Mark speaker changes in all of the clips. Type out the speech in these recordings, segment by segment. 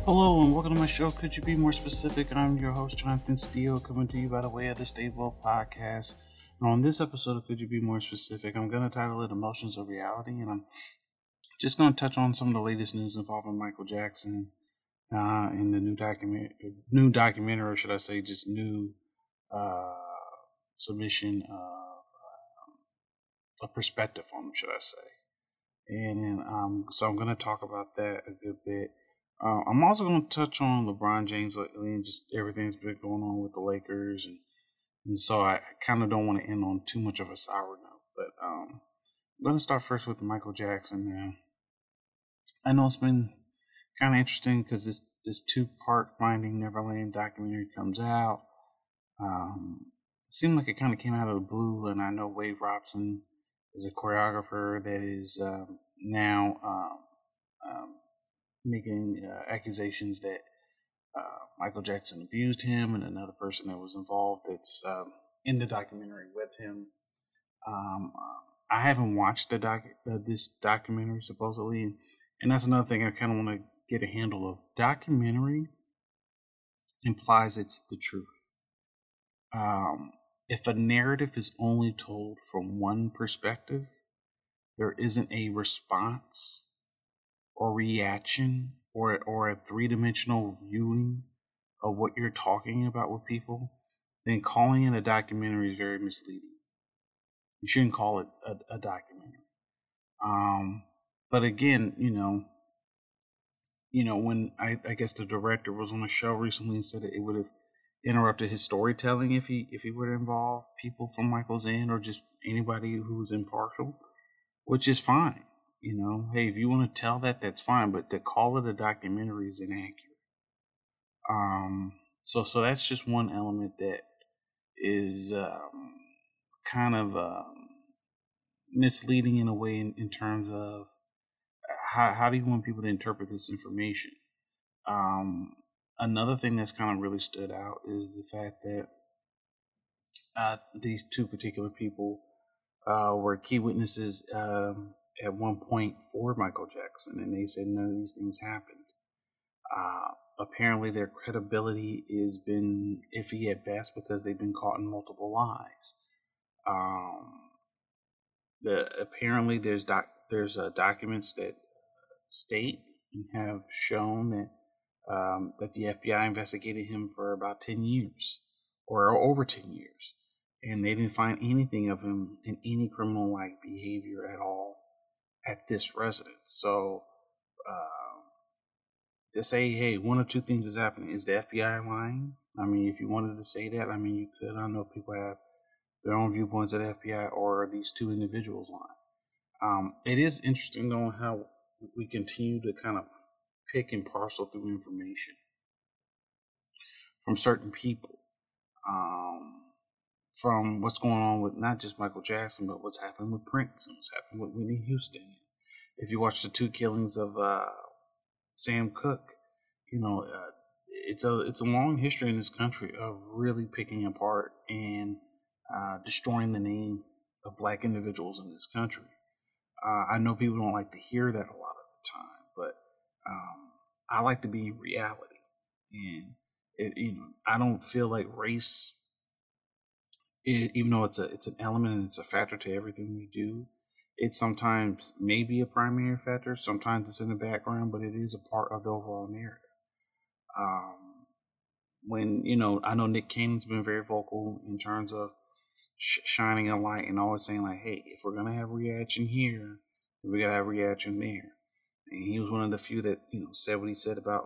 Speaker 1: Hello and welcome to my show. Could you be more specific? I'm your host, Jonathan Steele, coming to you by the way of the Stable Podcast. And on this episode of Could You Be More Specific, I'm going to title it Emotions of Reality, and I'm just going to touch on some of the latest news involving Michael Jackson in the new documentary, or should I say, just new uh, submission of a perspective on him, should I say? And then, so I'm going to talk about that a good bit. I'm also going to touch on LeBron James lately and just everything that's been going on with the Lakers, and so I kind of don't want to end on too much of a sour note. But I'm going to start first with Michael Jackson. Now, I know it's been kind of interesting because this 2-part Finding Neverland documentary comes out. It seemed like it kind of came out of the blue, and I know Wade Robson is a choreographer that is now making accusations that Michael Jackson abused him, and another person that was involved that's in the documentary with him. Um, I haven't watched this documentary supposedly, and that's another thing I kind of want to get a handle of. Documentary implies it's the truth. If a narrative is only told from one perspective, there isn't a response or reaction or a three-dimensional viewing of what you're talking about with people, then calling it a documentary is very misleading. You shouldn't call it a documentary. But again, when I guess the director was on a show recently and said that it would have interrupted his storytelling if he would involve people from Michael's end or just anybody who's impartial, which is fine. Hey, if you want to tell that, that's fine. But to call it a documentary is inaccurate. So that's just one element that is kind of misleading in a way in terms of how do you want people to interpret this information. Another thing that's kind of really stood out is the fact that these two particular people were key witnesses at one point for Michael Jackson, and they said none of these things happened. Apparently, their credibility has been iffy at best because they've been caught in multiple lies. Apparently there's documents that state and have shown that that the FBI investigated him for about 10 years or over 10 years, and they didn't find anything of him in any criminal-like behavior at all at this residence. So to say, hey, one or two things is happening, is the FBI lying? I mean, if you wanted to say that, I mean, you could. I know people have their own viewpoints of the FBI, or these two individuals lying. It is interesting though how we continue to kind of pick and parcel through information from certain people, from what's going on with not just Michael Jackson, but what's happened with Prince and what's happened with Whitney Houston. If you watch the two killings of Sam Cooke, it's a long history in this country of really picking apart and destroying the name of black individuals in this country. I know people don't like to hear that a lot of the time, but I like to be in reality, and I don't feel like race, even though it's an element and it's a factor to everything we do. It sometimes may be a primary factor, sometimes it's in the background, but it is a part of the overall narrative. When I know Nick Cannon's been very vocal in terms of shining a light and always saying like, hey, if we're gonna have reaction here, then we gotta have reaction there. And he was one of the few that said what he said about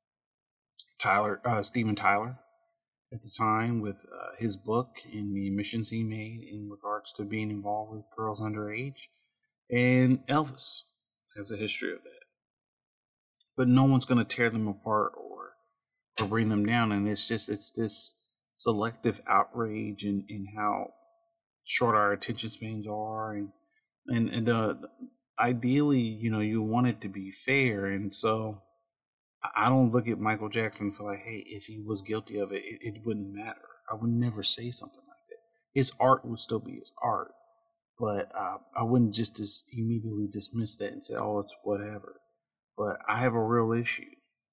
Speaker 1: Steven Tyler at the time with his book and the admissions he made in regards to being involved with girls underage. And Elvis has a history of that. But no one's going to tear them apart or bring them down. And it's this selective outrage in how short our attention spans are. And ideally, you want it to be fair. And so I don't look at Michael Jackson and feel like, hey, if he was guilty of it, it wouldn't matter. I would never say something like that. His art would still be his art. But I wouldn't just immediately dismiss that and say, oh, it's whatever. But I have a real issue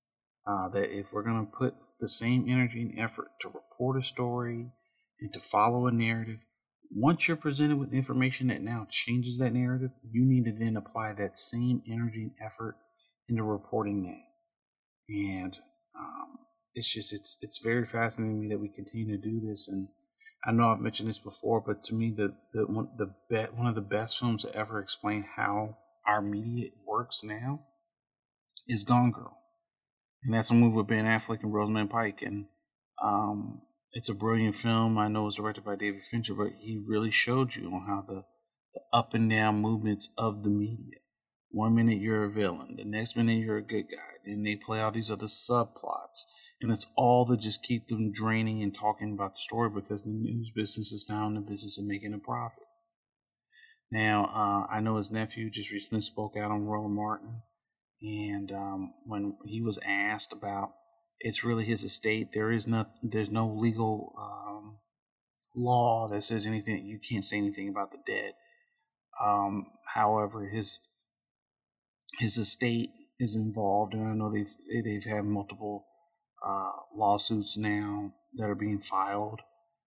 Speaker 1: that if we're going to put the same energy and effort to report a story and to follow a narrative, once you're presented with information that now changes that narrative, you need to then apply that same energy and effort into reporting that. And it's very fascinating to me that we continue to do this. And I know I've mentioned this before, but to me, one of the best films to ever explain how our media works now is Gone Girl. And that's a movie with Ben Affleck and Rosamund Pike. And it's a brilliant film. I know it was directed by David Fincher, but he really showed you on how the up and down movements of the media. One minute you're a villain, the next minute you're a good guy. Then they play all these other subplots. And it's all to just keep them draining and talking about the story because the news business is now in the business of making a profit. Now, I know his nephew just recently spoke out on Roland Martin. And when he was asked about it's really his estate, there's no legal law that says anything. You can't say anything about the dead. However, his estate is involved, and I know they've had multiple lawsuits now that are being filed.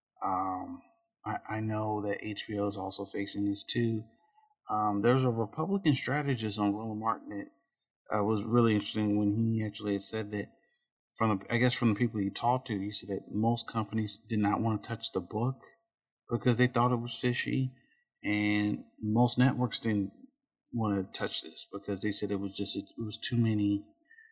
Speaker 1: I know that HBO is also facing this too. There's a Republican strategist on Roland Martin that was really interesting when he actually had said that from the people he talked to, he said that most companies did not want to touch the book because they thought it was fishy, and most networks didn't want to touch this because they said it was too many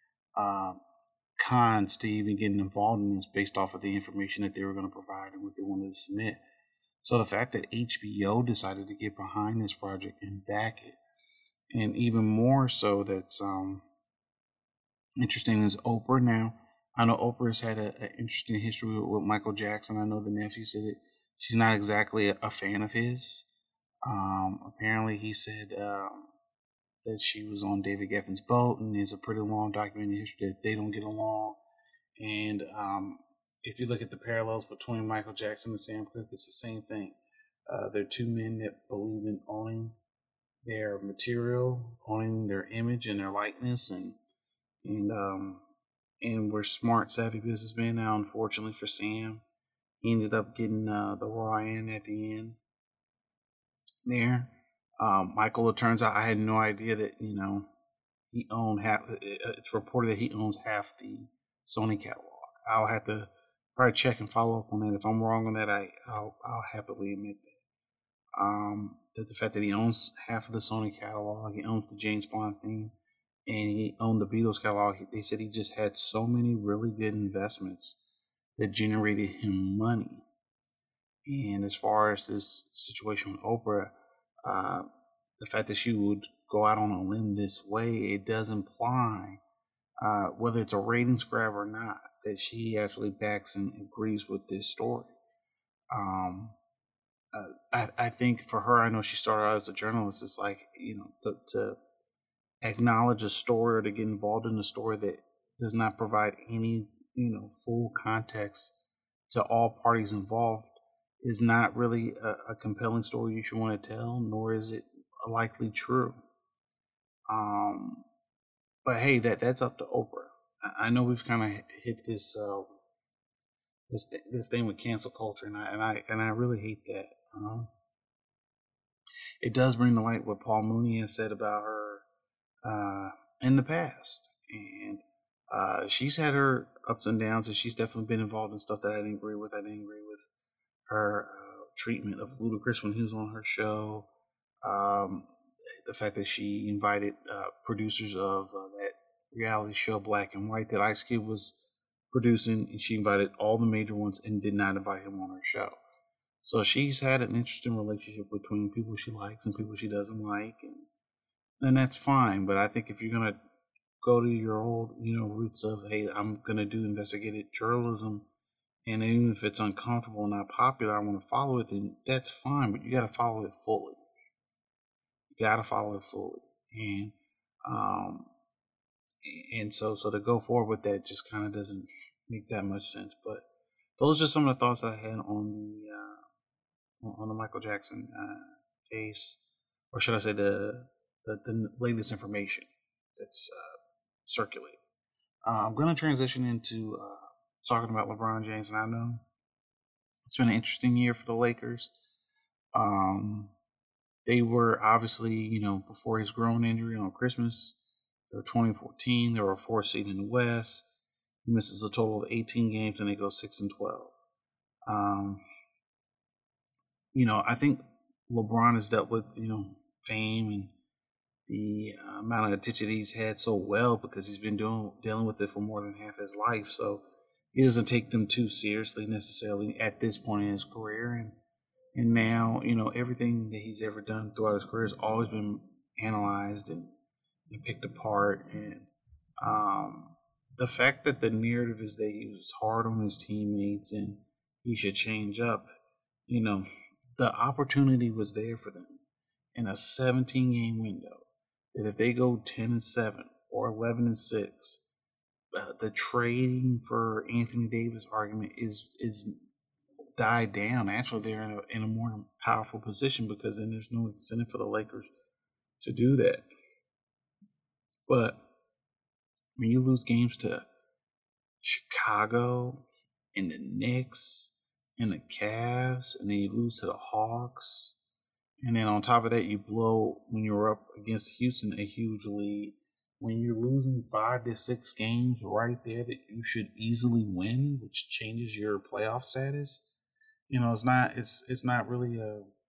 Speaker 1: cons to even getting involved in this based off of the information that they were going to provide and what they wanted to submit. So the fact that HBO decided to get behind this project and back it, and even more so that's interesting is Oprah. Now, I know Oprah has had an interesting history with Michael Jackson. I know the nephew said that she's not exactly a fan of his. Apparently, he said that she was on David Geffen's boat, and there's a pretty long documented history that they don't get along. And if you look at the parallels between Michael Jackson and Sam Cooke, it's the same thing. They're two men that believe in owning their material, owning their image and their likeness, and we're smart, savvy businessmen. Now, unfortunately for Sam, he ended up getting the raw end at the end there. Michael, it turns out I had no idea that he owned half. It's reported that he owns half the Sony catalog. I'll have to probably check and follow up on that. If I'm wrong on that, I'll happily admit that. That the fact that he owns half of the Sony catalog, he owns the James Bond theme, and he owned the Beatles catalog. They said he just had so many really good investments that generated him money. And as far as this situation with Oprah, the fact that she would go out on a limb this way, it does imply, whether it's a ratings grab or not, that she actually backs and agrees with this story. I think for her, I know she started out as a journalist. It's like, to acknowledge a story or to get involved in a story that does not provide any, full context to all parties involved is not really a compelling story you should want to tell, nor is it likely true. But hey, that's up to Oprah. I know we've kind of hit this this thing with cancel culture, and I really hate that. It does bring to light what Paul Mooney has said about her in the past, and she's had her ups and downs, and she's definitely been involved in stuff that I didn't agree with. I didn't agree with her treatment of Ludacris when he was on her show. The fact that she invited producers of that reality show Black and White that Ice Cube was producing, and she invited all the major ones and did not invite him on her show. So she's had an interesting relationship between people she likes and people she doesn't like, and that's fine. But I think if you're gonna go to your old, roots of, hey, I'm gonna do investigative journalism, and even if it's uncomfortable and not popular, I want to follow it, then that's fine. But you got to follow it fully. And so to go forward with that just kind of doesn't make that much sense. But those are some of the thoughts I had on the Michael Jackson case, or should I say the latest information that's circulating. I'm going to transition into talking about LeBron James, and I know it's been an interesting year for the Lakers. They were obviously, before his groin injury on Christmas, they were 2014. They were a 4th seed in the West. He misses a total of 18 games, and they go 6-12. I think LeBron has dealt with, fame and the amount of attention he's had so well because he's been dealing with it for more than half his life. So he doesn't take them too seriously necessarily at this point in his career. And now, everything that he's ever done throughout his career has always been analyzed and picked apart. And the fact that the narrative is that he was hard on his teammates and he should change up, the opportunity was there for them in a 17-game window. That if they go 10-7 or 11-6, the trading for Anthony Davis argument is died down. Actually, they're in a more powerful position because then there's no incentive for the Lakers to do that. But when you lose games to Chicago and the Knicks and the Cavs, and then you lose to the Hawks, and then on top of that, you blow when you're up against Houston a huge lead. When you're losing 5 to 6 games right there that you should easily win, which changes your playoff status, it's not really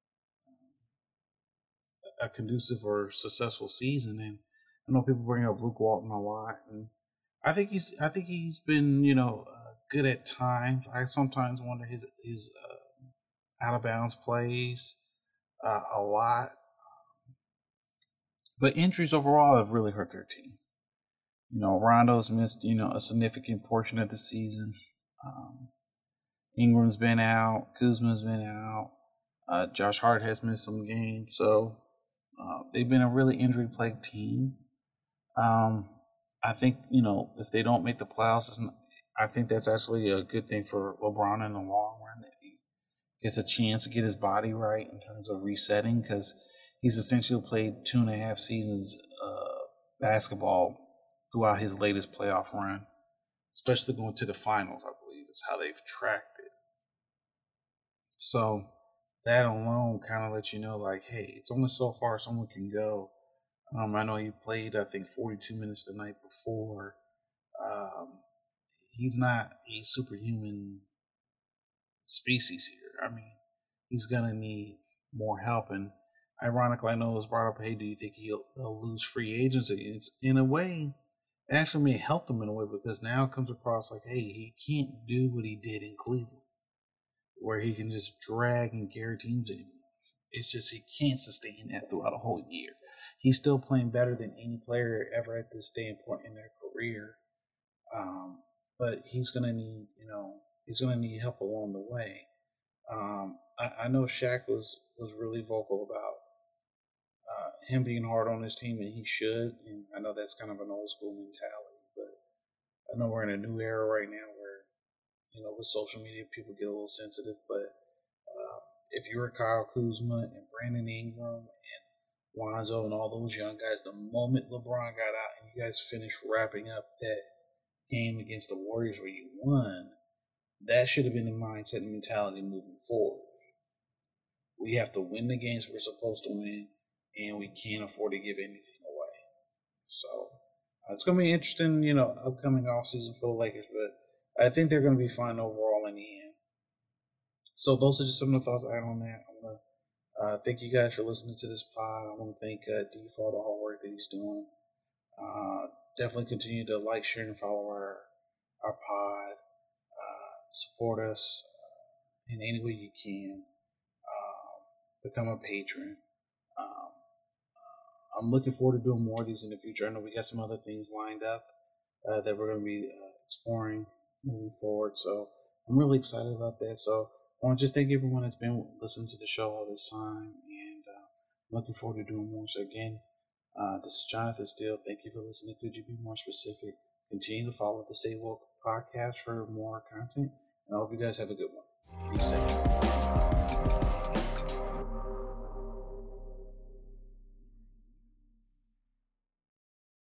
Speaker 1: a conducive or successful season. And I know people bring up Luke Walton a lot, and I think he's been good at times. I sometimes wonder his out of bounds plays a lot, but injuries overall have really hurt their team. Rondo's missed a significant portion of the season. Ingram's been out. Kuzma's been out. Josh Hart has missed some games. So they've been a really injury-plagued team. I think, if they don't make the playoffs, I think that's actually a good thing for LeBron in the long run, that he gets a chance to get his body right in terms of resetting, because he's essentially played 2.5 seasons basketball throughout his latest playoff run, especially going to the finals, I believe, is how they've tracked it. So that alone kind of lets you know, like, hey, it's only so far someone can go. I know he played, I think, 42 minutes the night before. He's not a superhuman species here. I mean, he's going to need more help. And ironically, I know it was brought up, hey, do you think they'll lose free agency? It's, in a way, it actually may help them in a way, because now it comes across like, hey, he can't do what he did in Cleveland, where he can just drag and carry teams anymore. It's just he can't sustain that throughout a whole year. He's still playing better than any player ever at this standpoint in their career. But he's gonna need help along the way. I know Shaq was really vocal about him being hard on his team, and he should. And I know that's kind of an old school mentality, but I know we're in a new era right now where, with social media, people get a little sensitive. But if you're Kyle Kuzma and Brandon Ingram and Lonzo and all those young guys, the moment LeBron got out and you guys finished wrapping up that game against the Warriors where you won, that should have been the mindset and mentality moving forward. We have to win the games we're supposed to win, and we can't afford to give anything away. So it's going to be interesting, upcoming offseason for the Lakers, but I think they're going to be fine overall in the end. So those are just some of the thoughts I had on that. I want to thank you guys for listening to this pod. I want to thank D for all the hard work that he's doing. Definitely continue to like, share, and follow our pod. Support us in any way you can. Become a patron. I'm looking forward to doing more of these in the future. I know we got some other things lined up that we're going to be exploring moving forward. So I'm really excited about that. So I want to just thank everyone that's been listening to the show all this time, and I'm looking forward to doing more. So again, this is Jonathan Steele. Thank you for listening. Could you be more specific? Continue to follow the Stay Woke podcast for more content, and I hope you guys have a good one. Be safe.